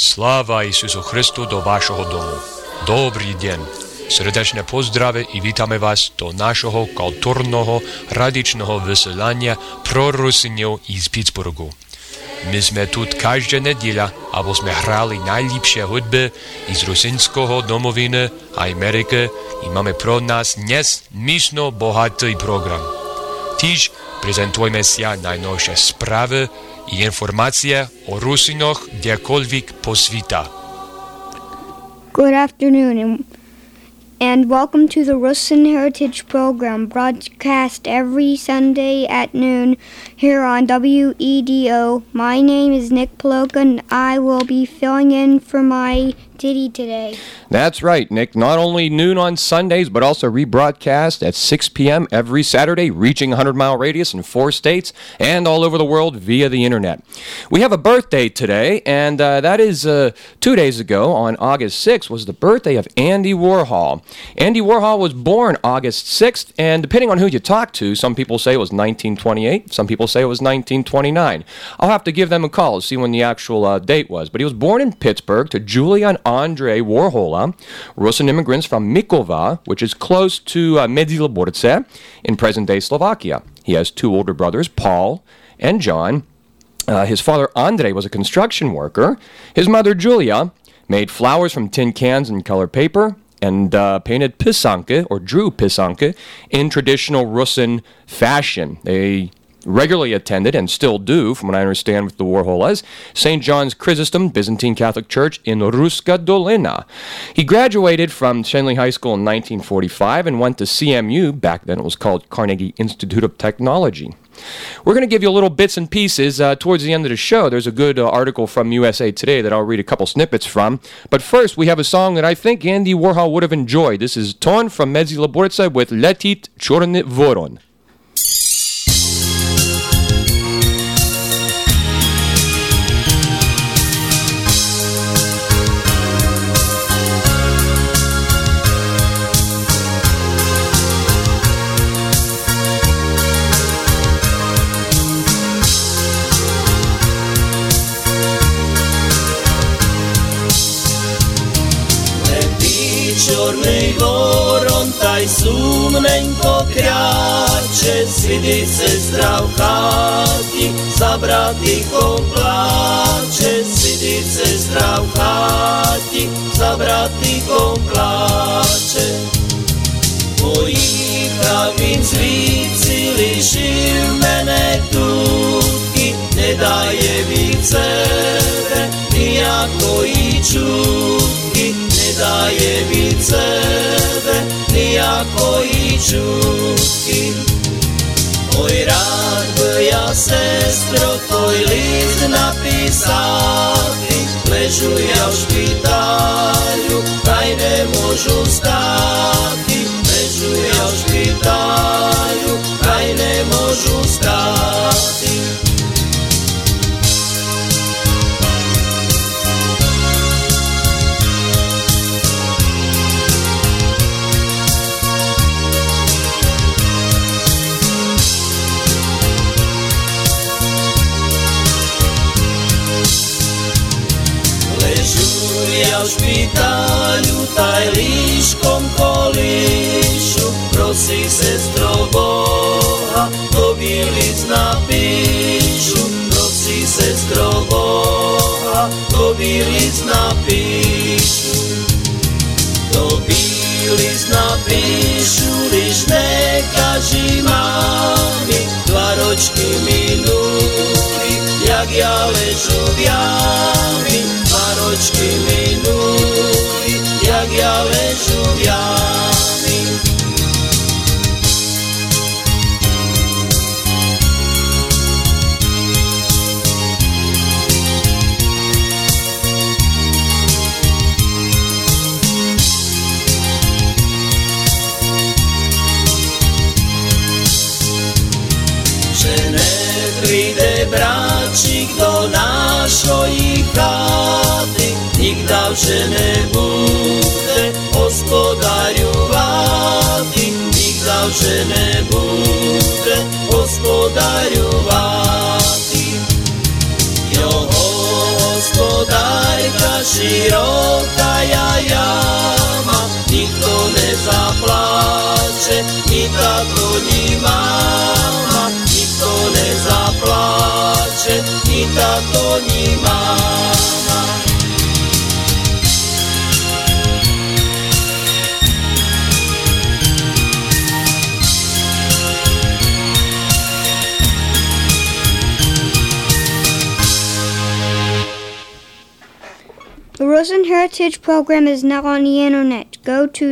Sláva Isusu Christu do vašeho domu. Dobrý deň. Srdečné pozdrave i vítame vás do našeho kultúrneho radičného vysielania pro Rusinov iz Pittsburghu. My sme tu každá nedeľa, aby sme hrali najlepšie hudby iz rusinského domoviny a Ameriky i máme pro nás dnes myšno bohatý program. Tiež prezentujeme sa najnovšie správy i informácie o Rusinoch kdekoľvek po sveta. Good afternoon and welcome to the Rusin Heritage Program, broadcast every Sunday at noon here on WEDO. My name is Nick Paloka and I will be filling in for my ditty today. That's right, Nick. Not only noon on Sundays, but also rebroadcast at 6 p.m. every Saturday, reaching a 100-mile radius in 4 states and all over the world via the internet. We have a birthday today, and that is 2 days ago, on August 6th, was the birthday of Andy Warhol. Andy Warhol was born August 6th, and depending on who you talk to, some people say it was 1928, some people say it was 1929. I'll have to give them a call to see when the actual date was. But he was born in Pittsburgh to Julia and Andrei Warhola, Russian immigrants from Mikova, which is close to Medzilaborce in present-day Slovakia. He has 2 older brothers, Paul and John. His father, Andrei, was a construction worker. His mother, Julia, made flowers from tin cans and colored paper and painted pisanke, or drew pisanke, in traditional Russian fashion. They regularly attended, and still do, from what I understand with the Warholas, St. John's Chrysostom Byzantine Catholic Church in Ruska Dolina. He graduated from Shenley High School in 1945 and went to CMU, back then it was called Carnegie Institute of Technology. We're going to give you little bits and pieces towards the end of the show. There's a good article from USA Today that I'll read a couple snippets from. But first, we have a song that I think Andy Warhol would have enjoyed. This is Ton from Medzilaborce with Letit Chorny Voron. Čornej voron, taj sumnenko krače, sidi sestra v chati, za bratikom plače, sidi sestra v chati, za bratikom plače. Poїхав він звідси, лишив мене тут, не дає від себе ніякої чутки, не дає від себе ніякої чутки. Ой, рад би я, сестро, той лист написати, лежу я в шпиталю, та й не можу стати, лежу я в шпиталю, та й не можу стати. Ja v špitaľu taj líškom kolíšu, prosí sestro Boha, tobie list napíšu, prosí sestro Boha, tobie list napíšu. Tobie list napíšu, liš nekaži mami, 2 ročky minuli, jak ja ležu v jami, 2 ročky minuli, jak ja ležu v jami. Že nepríde bráčik do našої хати, nikda вже не буде господарювати, nikda вже не буде господарювати. Його господарка široka jama, nikto nezaplače, ni tato ni mama, nikto nezaplače, ni tato ni mama. The Rosen Heritage Program is now on the internet. Go to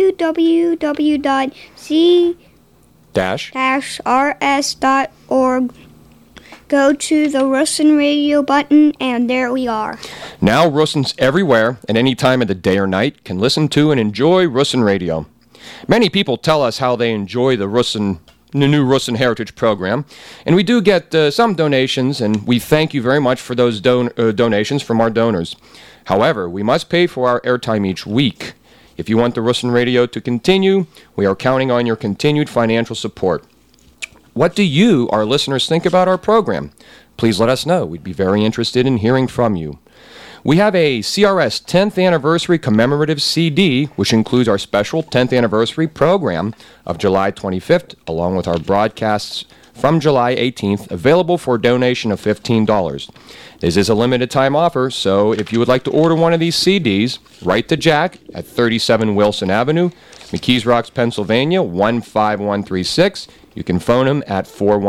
www.c-rs.org. Go to the Rosen Radio button, and there we are. Now Rosens everywhere, at any time of the day or night, can listen to and enjoy Rosen Radio. Many people tell us how they enjoy the new Rosen Heritage Program, and we do get some donations, and we thank you very much for those donations from our donors. However, we must pay for our airtime each week. If you want the Rosen Radio to continue, we are counting on your continued financial support. What do you, our listeners, think about our program? Please let us know. We'd be very interested in hearing from you. We have a CRS 10th Anniversary Commemorative CD, which includes our special 10th Anniversary program of July 25th, along with our broadcasts from July 18th, available for a donation of $15. This is a limited time offer, so if you would like to order one of these CDs, write to Jack at 37 Wilson Avenue, McKees Rocks, Pennsylvania, 15136. You can phone him at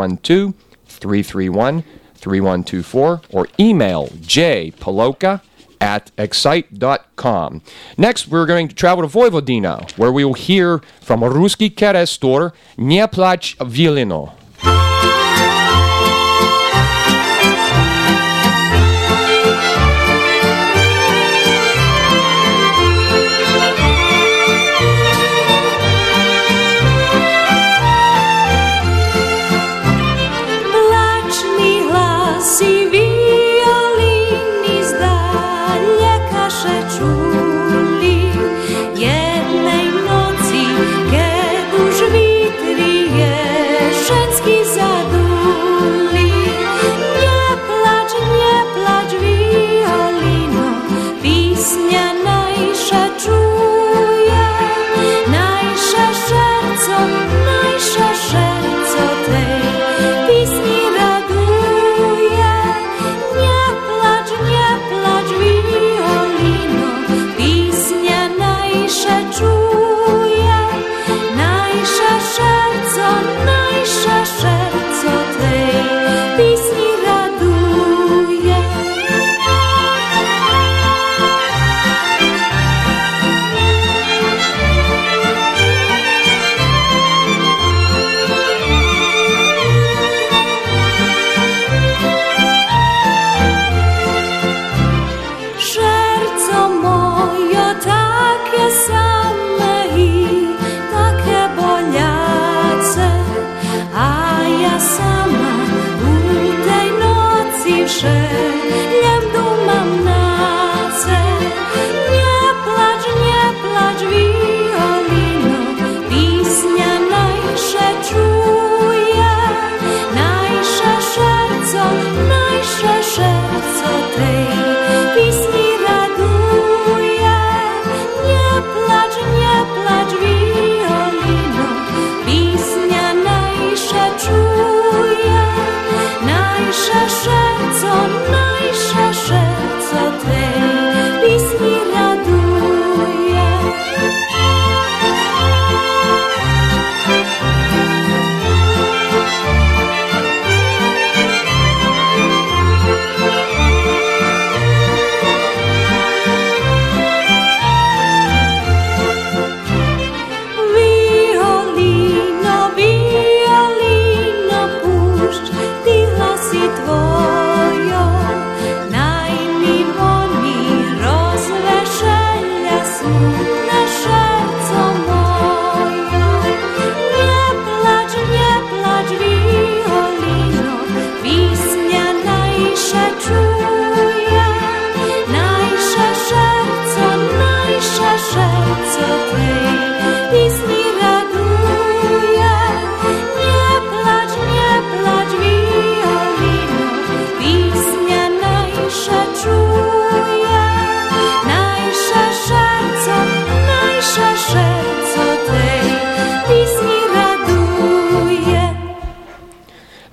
412-331-3124 or email jpaloka@excite.com. Next, we're going to travel to Vojvodina, where we will hear from Ruski Kerestor, Nie plać Vilino.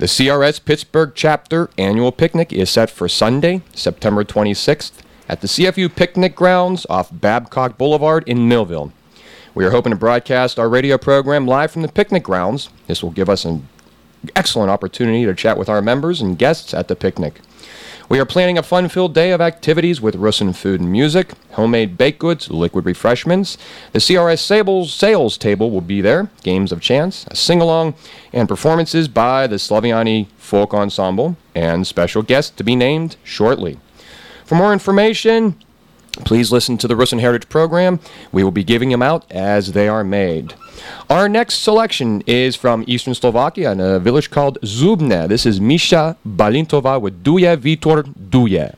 The CRS Pittsburgh Chapter Annual Picnic is set for Sunday, September 26th at the CFU Picnic Grounds off Babcock Boulevard in Millville. We are hoping to broadcast our radio program live from the picnic grounds. This will give us an excellent opportunity to chat with our members and guests at the picnic. We are planning a fun-filled day of activities with Russin food and music, homemade baked goods, liquid refreshments. The CRS sales table will be there, games of chance, a sing-along, and performances by the Slaviani Folk Ensemble, and special guests to be named shortly. For more information, please listen to the Russin Heritage program. We will be giving them out as they are made. Our next selection is from Eastern Slovakia in a village called Zubne. This is Misha Balintova with Duje Vitor Duje.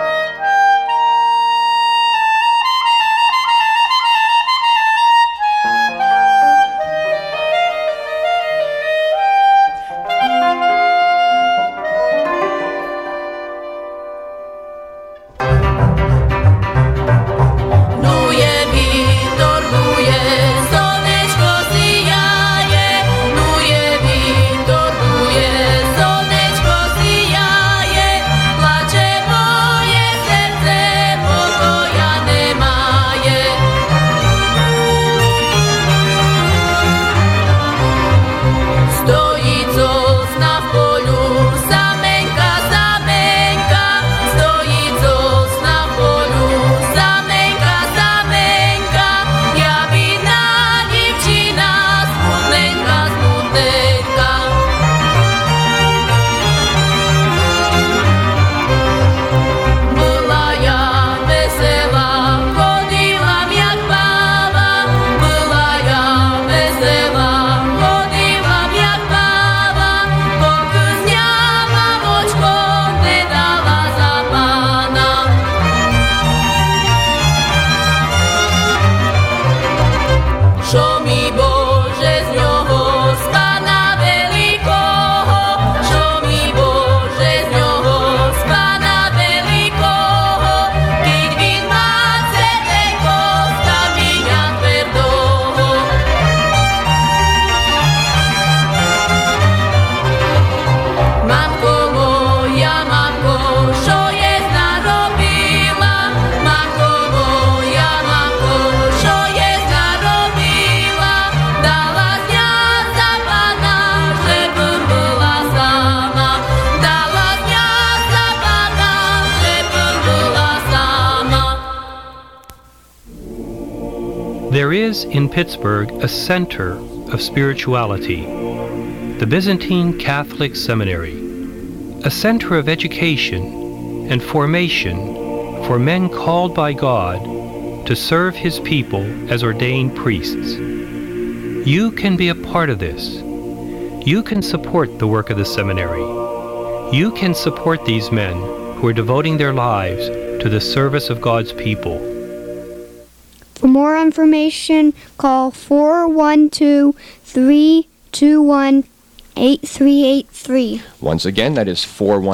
There is in Pittsburgh a center of spirituality, the Byzantine Catholic Seminary, a center of education and formation for men called by God to serve His people as ordained priests. You can be a part of this. You can support the work of the seminary. You can support these men who are devoting their lives to the service of God's people. For more information, call 412-321-8383. Once again, that is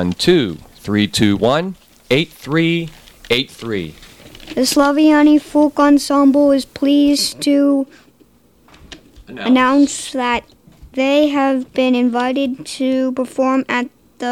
412-321-8383. The Slaviani Folk Ensemble is pleased to announce that they have been invited to perform at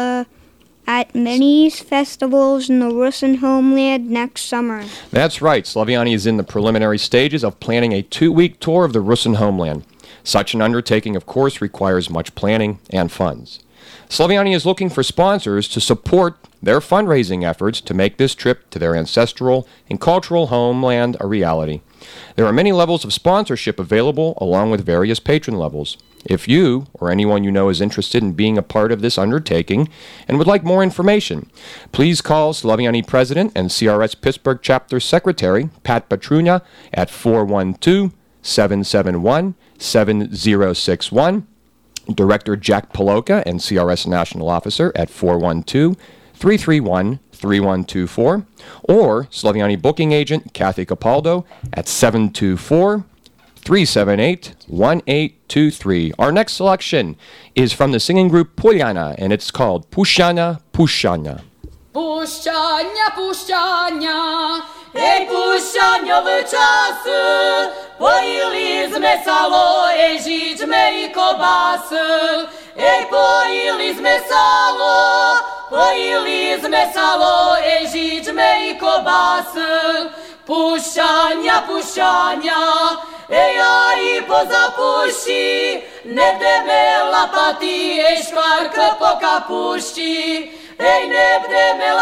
many festivals in the Russin homeland next summer. That's right. Slaviani is in the preliminary stages of planning a 2-week tour of the Russin homeland. Such an undertaking, of course, requires much planning and funds. Slaviani is looking for sponsors to support their fundraising efforts to make this trip to their ancestral and cultural homeland a reality. There are many levels of sponsorship available, along with various patron levels. If you or anyone you know is interested in being a part of this undertaking and would like more information, please call Slaviani President and CRS Pittsburgh Chapter Secretary Pat Petrunia at 412-771-7061, Director Jack Paloka and CRS National Officer at 412-331-3124, or Slaviani Booking Agent Kathy Capaldo at 724-378-1823. Our next selection is from the singing group Puliana, and it's called Puszczania, Puszczania. Puszczania, puszczania, puszczaniowe czasy, poili sme sme salo, žičme i kobasu. Pojili sme salo, žičme i kobasu. Puščanja, ja i pozapuši, ne bdeme lapati, škvarka po kapušči. Ne bdeme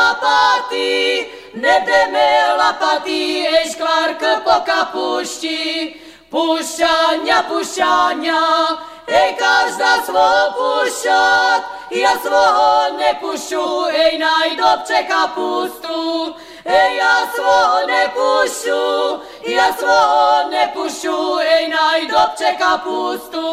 lapati, škvarka po kapušči. Puščanja, každá svoho puščat, ja svoho ne pušu, najdobče kapustu. Ja svoho ne pušu, najdobče kapustu.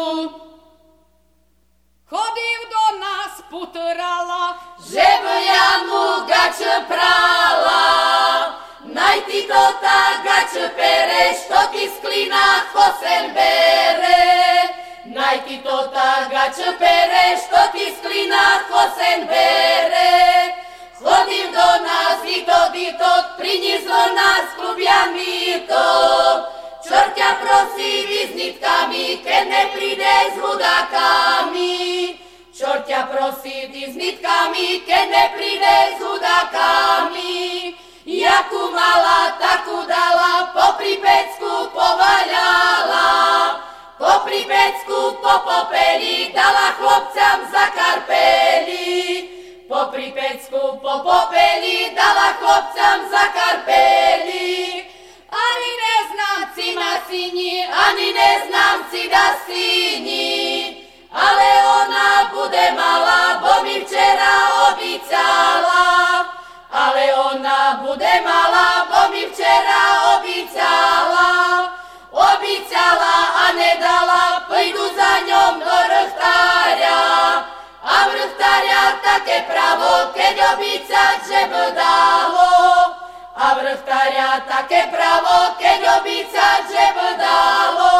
Chodil do nás putrala, že by ja mu gač prala. Najti to tak gač pereš, to ti sklina chosen bere. Najti to tak gač pereš, to ti sklina chosen bere. Chodil do nás i to, prinieslo nás klubjami to. Čort ťa prosí vyznitkami, keď nepríde s hudákami. Čort ťa prosí vyznitkami, keď nepríde s hudákami. Jakú mala, takú dala, popri pecku povaľala. Popri pecku po popeli, dala chlopcam za karpeli. Popri pecku po popeli, dala chlopcam za karpeli. Ani neznám cima syni, ani neznám cida syni. Ale ona bude malá, bo mi včera obícala. Ale ona bude malá, bo mi včera obícala. Obícala a nedala, pôjdu za ňom do rchtária. A v rchtária také pravo, keď obícať, že by dalo. A v rchtária také pravo, keď obícať, že by dalo.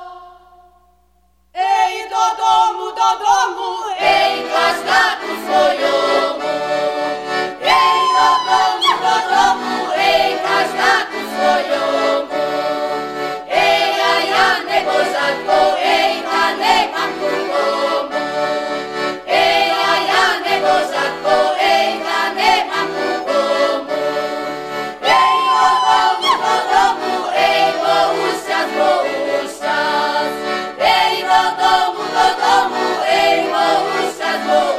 Do domu, každá ku svojomu. Do domu, každá ku svojomu. A ja nebožatko, a nemám ku komu. A ja nebožatko, a nemám ku komu. Do domu, bo už čas. Do domu, bo už čas.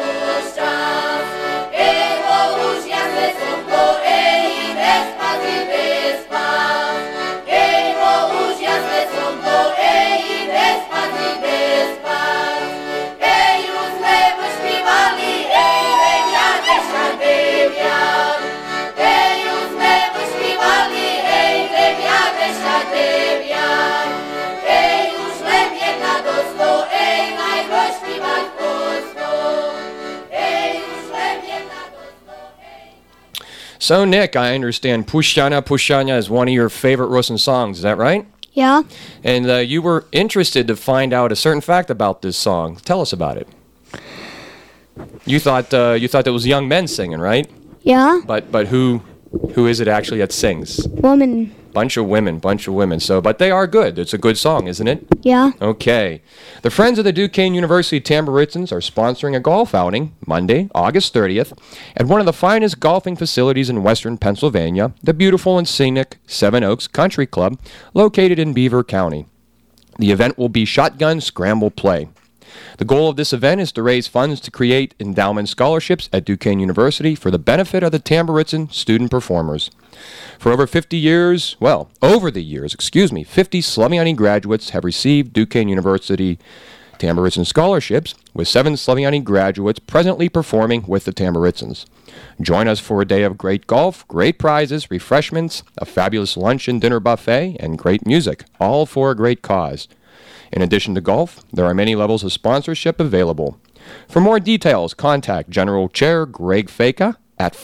Bo už jasne slnko, ide spať, ide spať. Bo už jasne slnko, ide spať, ide spať. Už sme vyšpívali, deviat, ešte deviat. Už sme vyšpívali, deviat, ešte deviat. Už len jedna do 100, najbož špívať po 100. Už len jedna do 100. So, Nick, I understand Pushchana Pushchana is one of your favorite Russian songs. Is that right? Yeah. And you were interested to find out a certain fact about this song. Tell us about it. You thought it was young men singing, right? Yeah. But who is it actually that sings? Woman. Bunch of women. So, but they are good. It's a good song, isn't it? Yeah. Okay. The Friends of the Duquesne University Tamburitzans are sponsoring a golf outing Monday, August 30th, at one of the finest golfing facilities in western Pennsylvania, the beautiful and scenic Seven Oaks Country Club, located in Beaver County. The event will be shotgun scramble play. The goal of this event is to raise funds to create endowment scholarships at Duquesne University for the benefit of the Tamburitzan student performers. For over 50 years, 50 Slaviani graduates have received Duquesne University Tamburitzan scholarships, with 7 Slaviani graduates presently performing with the Tamburitzans. Join us for a day of great golf, great prizes, refreshments, a fabulous lunch and dinner buffet, and great music, all for a great cause. In addition to golf, there are many levels of sponsorship available. For more details, contact General Chair Greg Feka at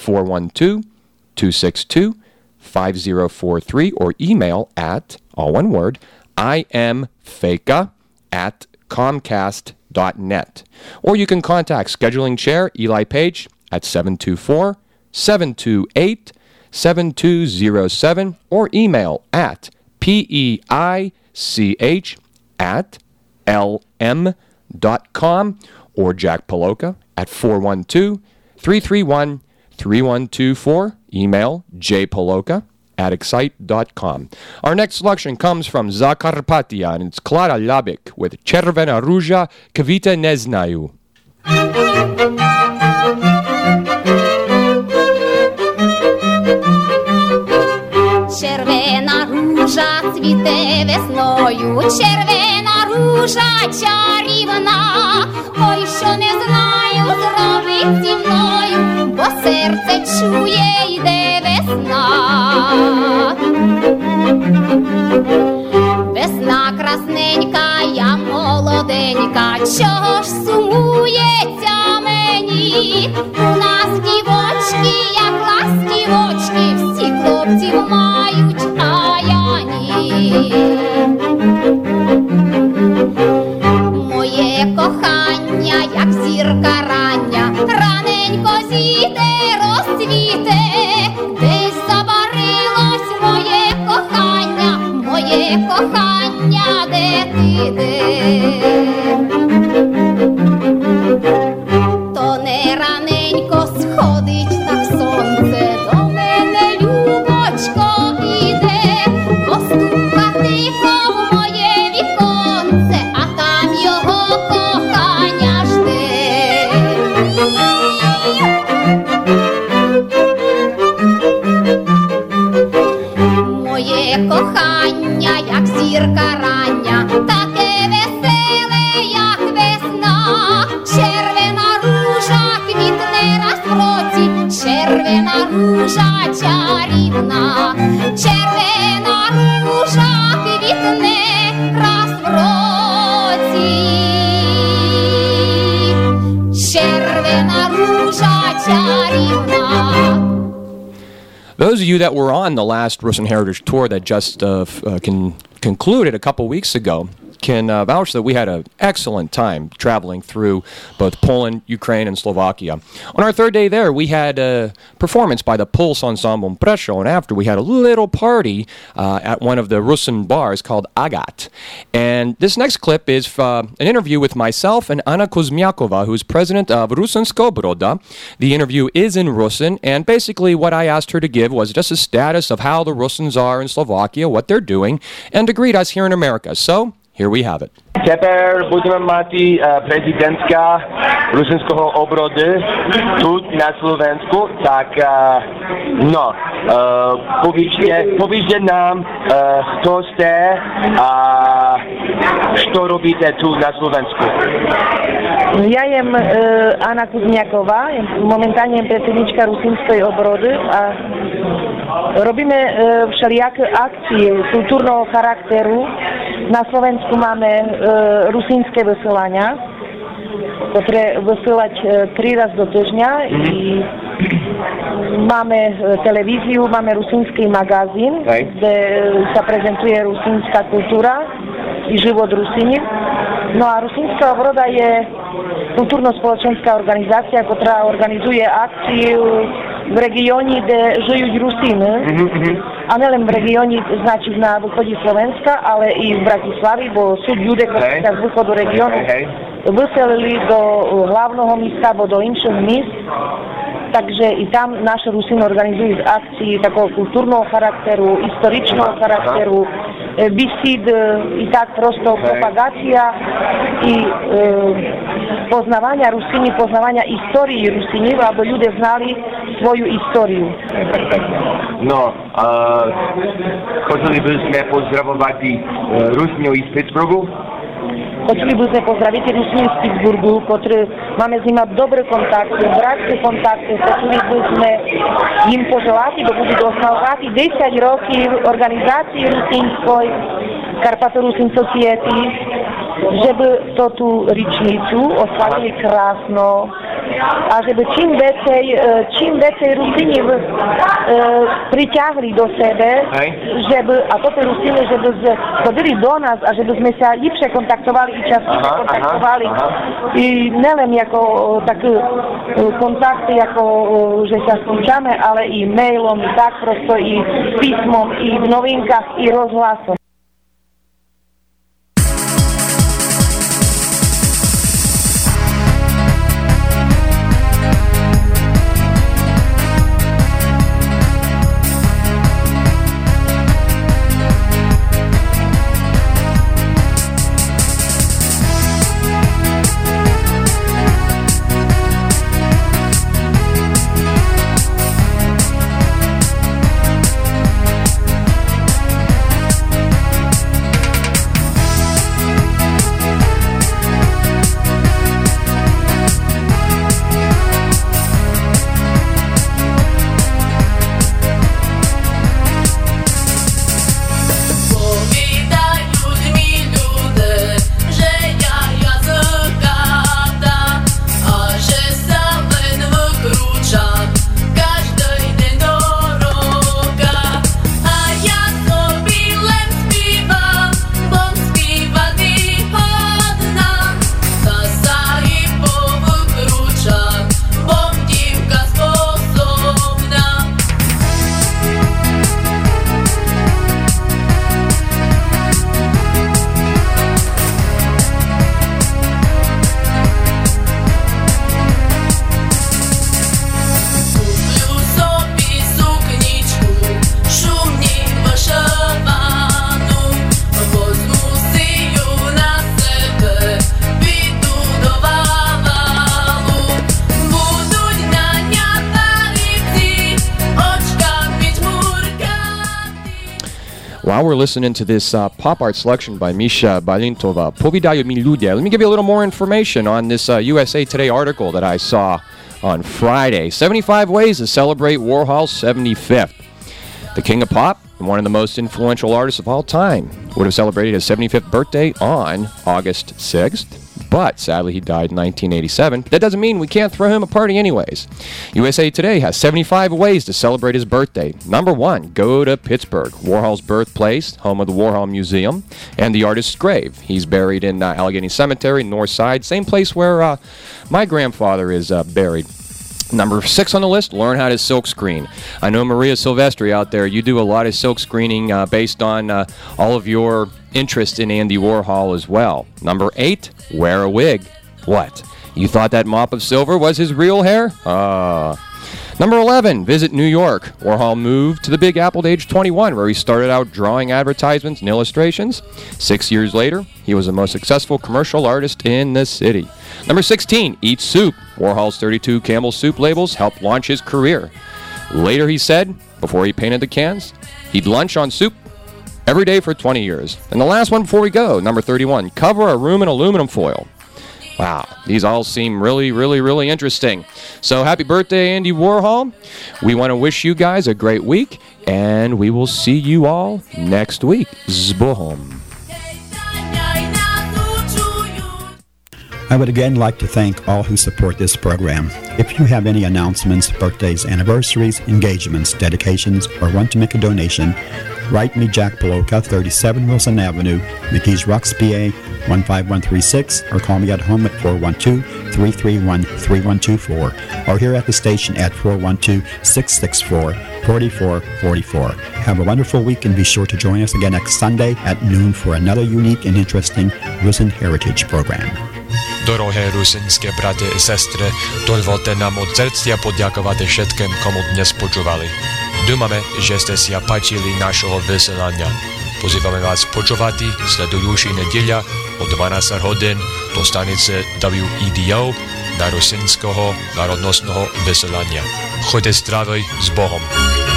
412-262-5043 or email at, all one word, imfeka@comcast.net. Or you can contact Scheduling Chair Eli Page at 724-728-7207 or email at peich jack@lm.com or Jack Poloka at 412-331-3124. Email jpoloka@excite.com. Our next selection comes from Zakarpatia, and it's Klara Labik with Červena ruža kvite ne znaju. Červena ruža cvite весною, червена ружа чарівна, ой, що не знаю зробить зі мною, бо серце чує, йде весна. Весна красненька, я молоденька, чого ж сумується мені? У нас дівочки, як ластівочки, всі хлопців мають, а я ні. Моє кохання, як зірка рання, раненько зійде, розцвіте, десь забарилось моє кохання, де ти де? То не раненько сходить так сонце, до мене любочко іде, постука тихо в моє віконце, а там його кохання жде. Моє кохання, як зірка рання, таке веселе, як весна. Червена ружа квітне раз в році, червена ружа чарівна. Червена ружа квітне раз в році, червена ружа чарівна. Those of you that were on the last Russian Heritage Tour that just concluded a couple weeks ago can vouch that we had an excellent time traveling through both Poland, Ukraine, and Slovakia. On our third day there, we had a performance by the Pulse Ensemble Prešov, and after we had a little party at one of the Russian bars called Agat. And this next clip is an interview with myself and Anna Kuzmiakova, who's president of Rusinsko Broda. The interview is in Russian, and basically what I asked her to give was just a status of how the Russians are in Slovakia, what they're doing, and to greet us here in America. So, here we have it. Teper budeme mať prezidentka Rusinského obrody tu na Slovensku, tak povíšte nám, kto ste a čo robíte tu na Slovensku. Ja jem Anna Kuzmiaková, momentálne predsednička Rusinskej obrody a robíme všelijaké akcie kultúrneho charakteru. Na Slovensku máme rusínske vysielania, ktoré vysielať 3 raz do týždňa. Máme televíziu, máme rusínsky magazín, kde sa prezentuje rusínska kultúra i život Rusíni. No a Rusínska obroda je kultúrno-spoločenská organizácia, ktorá organizuje akciu v regióne, kde žijú Rusíny. A nelen v regióne, znači na východe Slovenska, ale i v Bratislavi, bo sú ľudia, ktorí sa z východu regiónu vyselili do hlavného místa, alebo do inších míst. Takže i tam naše Rusiny organizujú akcii takého kultúrneho charakteru, historičného charakteru, besíd, i tak prosto propagácia i poznávania Rusíny, poznávania histórii Rusíny, aby ľudia znali svoju históriu. No, chodili by sme pozdravovať Rusínov z Pittsburghu. Хотіли б sme pozdraviť Rusíny z Pittsburghu, ktorí máme s nimi dobré kontakty, bratské kontakty. Хотіли б sme im poželati, da budú oslavovať 10 rokov organizácii rusínskoj Karpato-Rusin Society, že by to tú ričnicu oslavili krásno a že by čím viacej Rusíni priťahli do sebe, že by, a toto Rusíny, že by chodili do nás a že by sme sa lepšie kontaktovali i častejšie kontaktovali. I nelen jako také kontakty, jako že sa skúčame, ale i mailom, i tak prosto, i písmom, i v novinkách, i rozhlasom. we're listening to this pop art selection by Misha Balintova, Povidayo mi ľudia, let me give you a little more information on this USA Today article that I saw on Friday. 75 ways to celebrate Warhol's 75th. The king of pop and one of the most influential artists of all time would have celebrated his 75th birthday on August 6th. But sadly, he died in 1987. That doesn't mean we can't throw him a party anyways. USA Today has 75 ways to celebrate his birthday. Number 1, go to Pittsburgh, Warhol's birthplace, home of the Warhol Museum, and the artist's grave. He's buried in Allegheny Cemetery, North Side, same place where my grandfather is buried. Number 6 on the list, learn how to silk screen. I know Maria Silvestri out there, you do a lot of silk screening based on all of your interest in Andy Warhol as well. Number 8, wear a wig. What? You thought that mop of silver was his real hair? Number 11, visit New York. Warhol moved to the Big Apple at age 21, where he started out drawing advertisements and illustrations. 6 years later, he was the most successful commercial artist in the city. Number 16, eat soup. Warhol's 32 Campbell soup labels helped launch his career. Later, he said, before he painted the cans, he'd lunch on soup every day for 20 years. And the last one before we go, number 31, cover a room in aluminum foil. Wow, these all seem really, really, really interesting. So happy birthday, Andy Warhol. We want to wish you guys a great week, and we will see you all next week. Zbohom. I would again like to thank all who support this program. If you have any announcements, birthdays, anniversaries, engagements, dedications, or want to make a donation, write me Jack Poloka, 37 Wilson Avenue, McKees Rocks, PA, 15136, or call me at home at 412-331-3124, or here at the station at 412-664-4444. Have a wonderful week and be sure to join us again next Sunday at noon for another unique and interesting Rusin Heritage program. Dorohé rusínske brate i sestry, dovolte nám od srdcia poďakovať všetkým, komu dnes počúvali. Dúfame, že ste si páčili našho vysielania. Pozývame vás počúvať sledujúci nedeľa o 12 hodín do stanice WEDO na rusínskoho národnostného vysielania. Choďte zdravý, s Bohom.